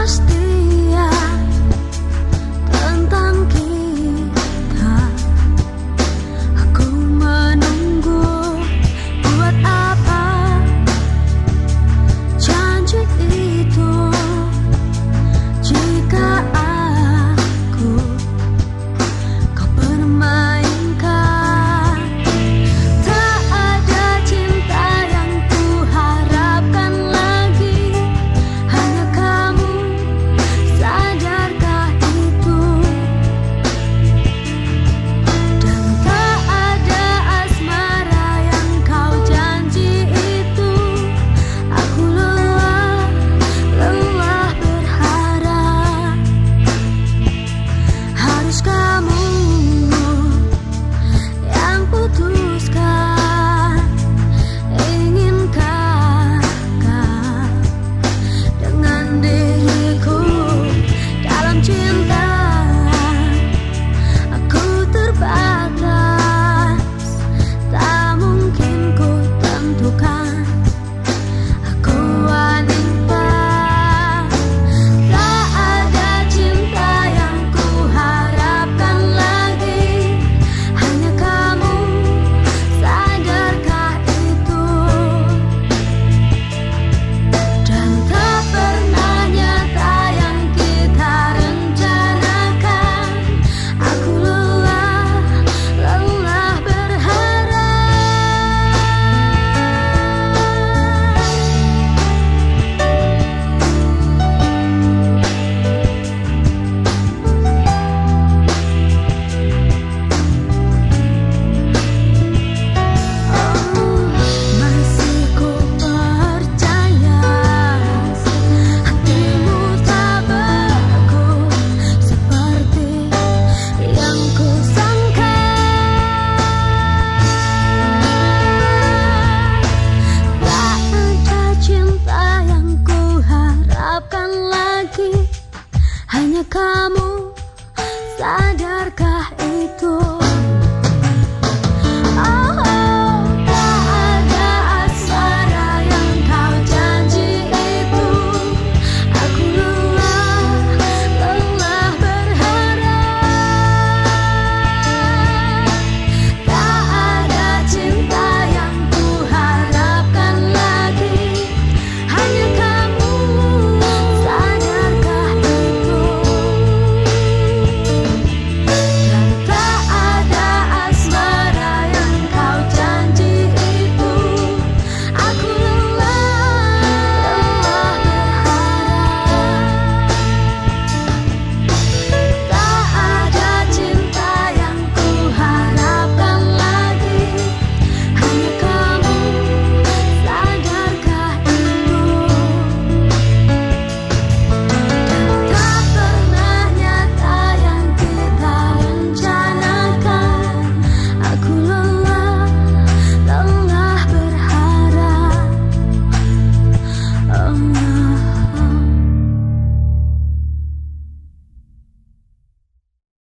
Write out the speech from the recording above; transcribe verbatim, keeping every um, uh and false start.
kepastian tentang kita. Aku menunggu, buat apa janji itu jika aku kau permainkan. Tak ada cinta yang ku harapkan lagi, hanya kamu, sadarkah itu? Dan tak ada asmara yang kau janji itu. Aku lelah, lelah berharap. Harus kamu yang putuskan, inginkah kau dengan diriku dalam cinta? Aku terbatas, tak mungkin ku tentukan. Aku wanita, tak ada cinta yang ku harapkan lagi, hanya kamu, sadarkah itu? Dan tak pernah nyata yang kita rencanakan. Aku lelah, lelah berharap. Oh, masih ku percaya hatimu tak beku seperti yang ku sangka. Tak ada cinta yang ku harapkan lagi, hanya kamu, sadarkah itu?